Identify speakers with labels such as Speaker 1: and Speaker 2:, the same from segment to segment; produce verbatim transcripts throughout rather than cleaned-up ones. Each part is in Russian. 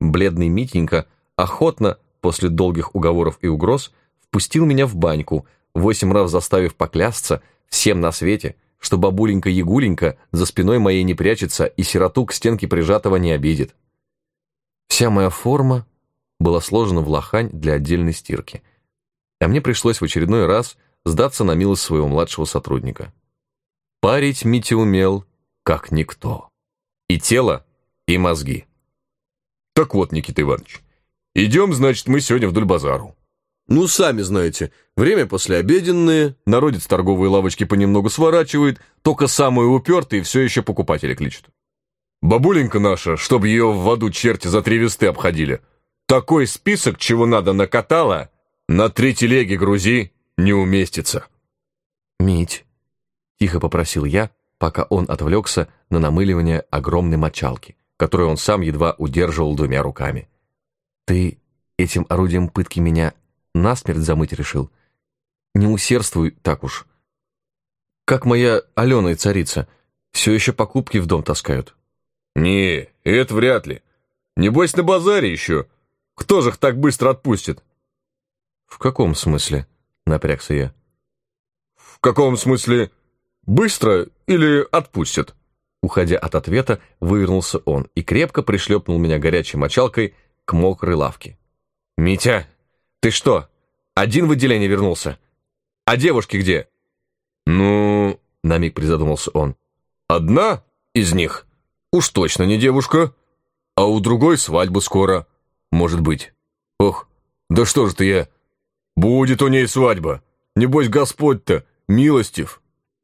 Speaker 1: бледный Митенька охотно, после долгих уговоров и угроз, впустил меня в баньку, восемь раз заставив поклясться всем на свете, что бабуленька-ягуленька за спиной моей не прячется и сироту к стенке прижатого не обидит. Вся моя форма была сложена в лохань для отдельной стирки, а мне пришлось в очередной раз сдаться на милость своего младшего сотрудника. Парить Митя умел, как никто. И тело, и мозги.
Speaker 2: Так вот, Никита Иванович, идем, значит, мы сегодня вдоль базару. Ну, сами знаете, время послеобеденное, народец торговые лавочки понемногу сворачивает, только самые упертые все еще покупатели кличут. Бабуленька наша, чтоб ее в аду черти за три версты обходили, такой список, чего надо, накатала, на три телеги грузи, не уместится.
Speaker 1: «Мить», — тихо попросил я, пока он отвлекся на намыливание огромной мочалки, которую он сам едва удерживал двумя руками. «Ты этим орудием пытки меня насмерть замыть решил? Не усердствуй так уж. Как моя Алена и царица, все еще покупки в дом таскают».
Speaker 2: «Не, это вряд ли. Небось, на базаре еще. Кто же их так быстро отпустит?»
Speaker 1: «В каком смысле?» — напрягся я.
Speaker 2: «В каком смысле? Быстро или отпустят?»
Speaker 1: Уходя от ответа, вывернулся он и крепко пришлепнул меня горячей мочалкой к мокрой лавке. «Митя, ты что, один в отделение вернулся? А девушки где?»
Speaker 2: «Ну...»
Speaker 1: — на миг призадумался он.
Speaker 2: «Одна из них уж точно не девушка, а у другой свадьба скоро, может быть. Ох, да что ж ты я... Будет у ней свадьба. Небось, Господь-то милостив».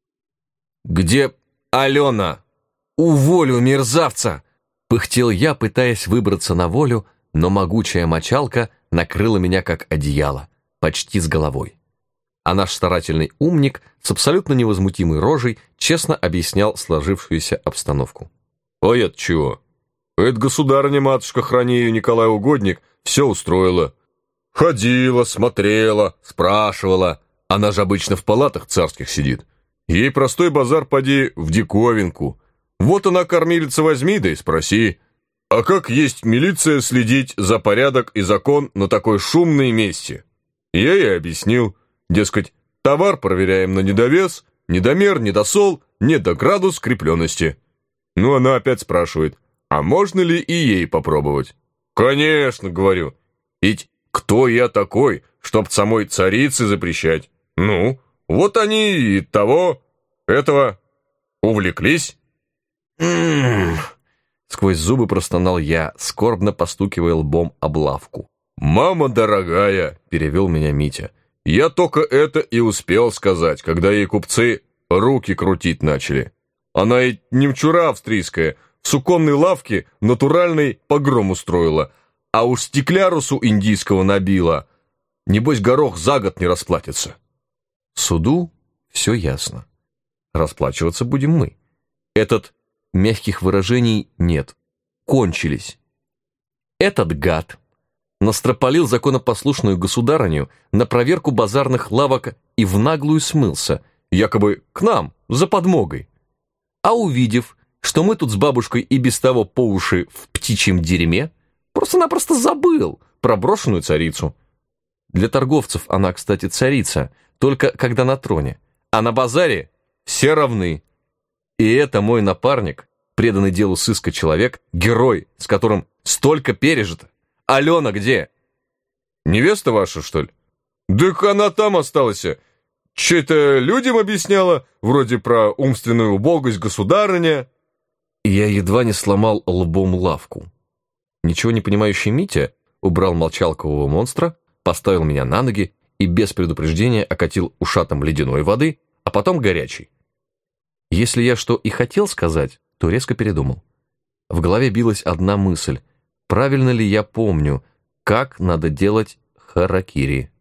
Speaker 1: «Где Алена? Уволю мерзавца!» Пыхтел я, пытаясь выбраться на волю, но могучая мочалка накрыла меня как одеяло, почти с головой. А наш старательный умник с абсолютно невозмутимой рожей честно объяснял сложившуюся обстановку.
Speaker 2: «А это чего? Это государыня-матушка, храни ее, Николай Угодник, все устроила. Ходила, смотрела, спрашивала. Она же обычно в палатах царских сидит. Ей простой базар поди в диковинку. Вот она, кормилица, возьми, да и спроси. А как есть милиция следить за порядок и закон на такой шумной месте?» Я ей объяснил, дескать, товар проверяем на недовес, недомер, недосол, недоградус крепленности. Ну, она опять спрашивает, а можно ли и ей попробовать? «Конечно, — говорю, — ведь кто я такой, чтоб самой царице запрещать? Ну, вот они и того, этого увлеклись».
Speaker 1: «М-м-м», сквозь зубы простонал я, скорбно постукивая лбом об лавку.
Speaker 2: «Мама дорогая», — перевел меня Митя, — «я только это и успел сказать, когда ей купцы руки крутить начали. Она и немчура австрийская, в суконной лавке натуральный погром устроила, а уж стеклярусу индийского набила. Небось, горох за год не расплатится».
Speaker 1: Суду все ясно. Расплачиваться будем мы. Этот мягких выражений нет. Кончились. Этот гад настропалил законопослушную государыню на проверку базарных лавок и в наглую смылся, якобы к нам, за подмогой. А увидев, что мы тут с бабушкой и без того по уши в птичьем дерьме, просто-напросто забыл про брошенную царицу. Для торговцев она, кстати, царица, только когда на троне, а на базаре все равны. И это мой напарник, преданный делу сыска человек, герой, с которым столько пережито. Алена где?
Speaker 2: «Невеста ваша, что ли?» «Так она там осталась. Че-то людям объясняла, вроде про умственную убогость государыня».
Speaker 1: Я едва не сломал лбом лавку. Ничего не понимающий Митя убрал молчалкового монстра, поставил меня на ноги и без предупреждения окатил ушатом ледяной воды, а потом горячей. Если я что и хотел сказать, то резко передумал. В голове билась одна мысль: правильно ли я помню, как надо делать харакири?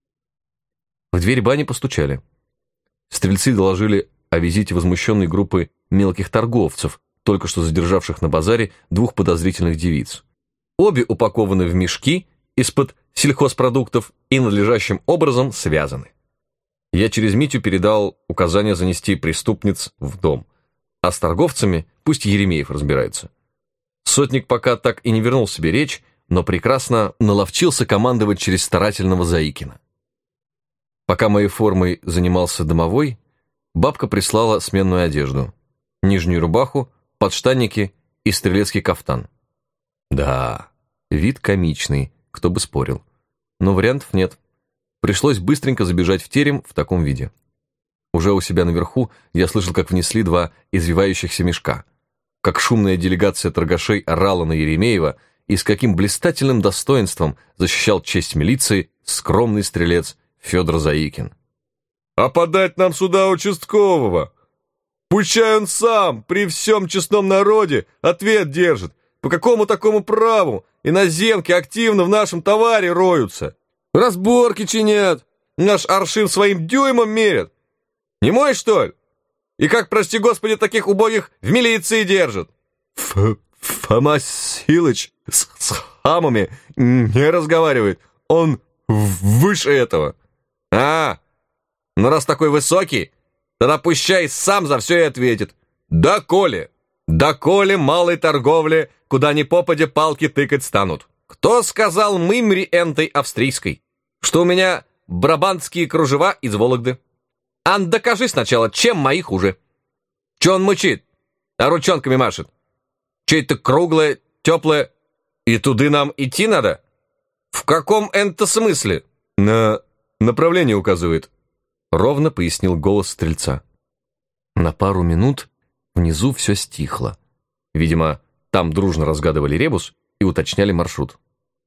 Speaker 1: В дверь бани постучали. Стрельцы доложили о визите возмущенной группы мелких торговцев, только что задержавших на базаре двух подозрительных девиц. Обе упакованы в мешки из-под сельхозпродуктов и надлежащим образом связаны. Я через Митю передал указание занести преступниц в дом, а с торговцами пусть Еремеев разбирается. Сотник пока так и не вернул себе речь, но прекрасно наловчился командовать через старательного Заикина. Пока моей формой занимался домовой, бабка прислала сменную одежду, нижнюю рубаху, подштанники и стрелецкий кафтан. Да, вид комичный, кто бы спорил, но вариантов нет. Пришлось быстренько забежать в терем в таком виде. Уже у себя наверху я слышал, как внесли два извивающихся мешка, как шумная делегация торгашей орала на Еремеева и с каким блистательным достоинством защищал честь милиции скромный стрелец Федор Заикин.
Speaker 2: «А подать нам сюда участкового! Пущай он сам при всем честном народе ответ держит, по какому такому праву иноземки активно в нашем товаре роются, разборки чинят, наш аршин своим дюймом мерят. Не мой, что ли? И как, прости господи, таких убогих в милиции держат?» Ф Фома Силыч с, с хамами не разговаривает, он выше этого. А, ну раз такой высокий, тогда пущай сам за все и ответит. Да коли, да коли малой торговли, куда ни попадя палки тыкать станут. Кто сказал мымри энтой австрийской, что у меня брабантские кружева из Вологды? Ан, докажи сначала, чем мои хуже. Че он мычит, а ручонками машет? Че это круглое, теплое, и туды нам идти надо? В каком энто смысле?
Speaker 1: На направление указывает, ровно пояснил голос стрельца. На пару минут внизу все стихло. Видимо, там дружно разгадывали ребус и уточняли маршрут.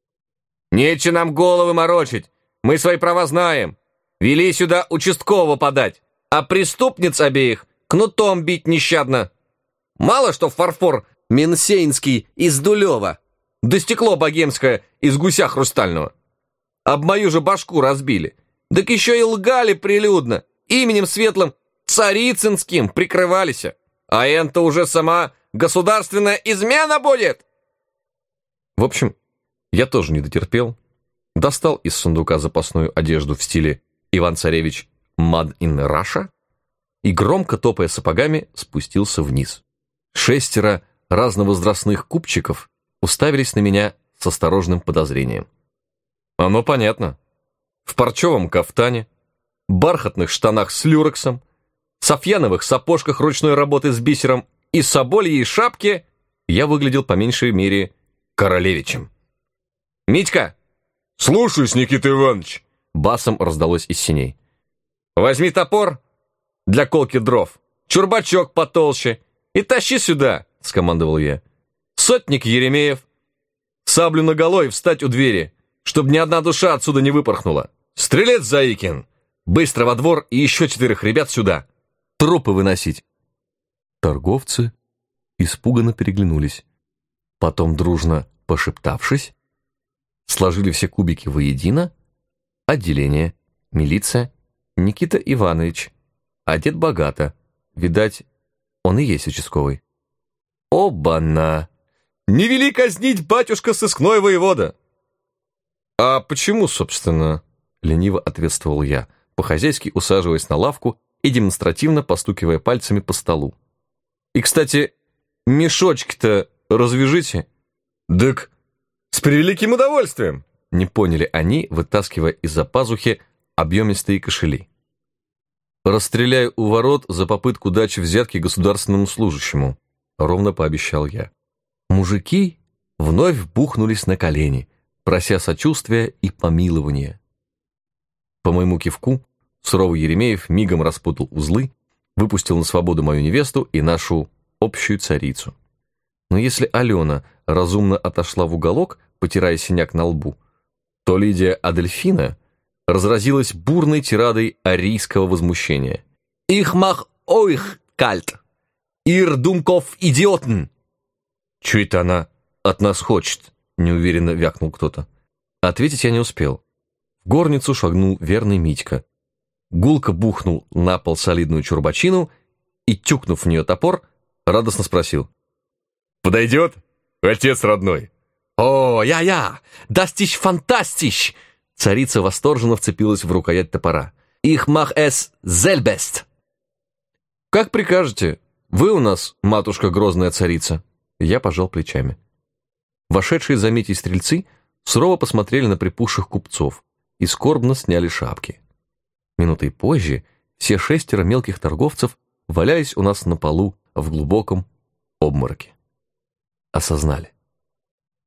Speaker 2: «Нече нам головы морочить, мы свои права знаем. Вели сюда участкового подать, а преступниц обеих кнутом бить нещадно. Мало что фарфор Минсейнский из Дулева, да стекло богемское из гуся хрустального. Об мою же башку разбили. Так еще и лгали прилюдно, именем светлым Царицынским прикрывались. А это уже сама государственная измена будет!»
Speaker 1: В общем, я тоже не дотерпел, достал из сундука запасную одежду в стиле Иван-Царевич Made in Russia и, громко топая сапогами, спустился вниз. Шестеро разновозрастных купчиков уставились на меня с осторожным подозрением. Оно понятно. В парчевом кафтане, бархатных штанах с люрексом, софьяновых сапожках ручной работы с бисером и собольей шапке я выглядел по меньшей мере королевичем. «Митька!»
Speaker 2: «Слушаюсь, Никита Иванович!»
Speaker 1: Басом раздалось из синей.
Speaker 2: «Возьми топор для колки дров, чурбачок потолще и тащи сюда!» — скомандовал я. «Сотник Еремеев, саблю наголо и встать у двери, чтобы ни одна душа отсюда не выпорхнула. Стрелец Заикин, быстро во двор и еще четырех ребят сюда. Трупы выносить!»
Speaker 1: Торговцы испуганно переглянулись. Потом, дружно пошептавшись, сложили все кубики воедино. Отделение, милиция, Никита Иванович, одет богато. Видать, он и есть участковый. Оба-на!
Speaker 2: «Не вели казнить, батюшка, сыскной воевода!»
Speaker 1: «А почему, собственно?» — лениво ответствовал я, по-хозяйски усаживаясь на лавку и демонстративно постукивая пальцами по столу. «И, кстати, мешочки-то развяжите».
Speaker 2: «Дык, с превеликим удовольствием!»
Speaker 1: — не поняли они, вытаскивая из-за пазухи объемистые кошели. «Расстреляю у ворот за попытку дачи взятки государственному служащему», — ровно пообещал я. Мужики вновь бухнулись на колени, прося сочувствия и помилования. По моему кивку суровый Еремеев мигом распутал узлы, выпустил на свободу мою невесту и нашу общую царицу. Но если Алена разумно отошла в уголок, потирая синяк на лбу, то Лидия Адельфина разразилась бурной тирадой арийского возмущения. «Их мах ойх кальт! Ир думков идиотн!» «Чё это она от нас хочет?» — неуверенно вякнул кто-то. Ответить я не успел. В горницу шагнул верный Митька. Гулко бухнул на пол солидную чурбачину и, тюкнув в нее топор, радостно спросил.
Speaker 2: «Подойдет, отец родной?»
Speaker 1: «О, я-я! Дастищ фантастищ!» Царица восторженно вцепилась в рукоять топора. «Их мах эс зельбест!» «Как прикажете. Вы у нас, матушка грозная царица». Я пожал плечами. Вошедшие за Митей стрельцы сурово посмотрели на припухших купцов и скорбно сняли шапки. Минутой позже все шестеро мелких торговцев валялись у нас на полу в глубоком обмороке. Осознали.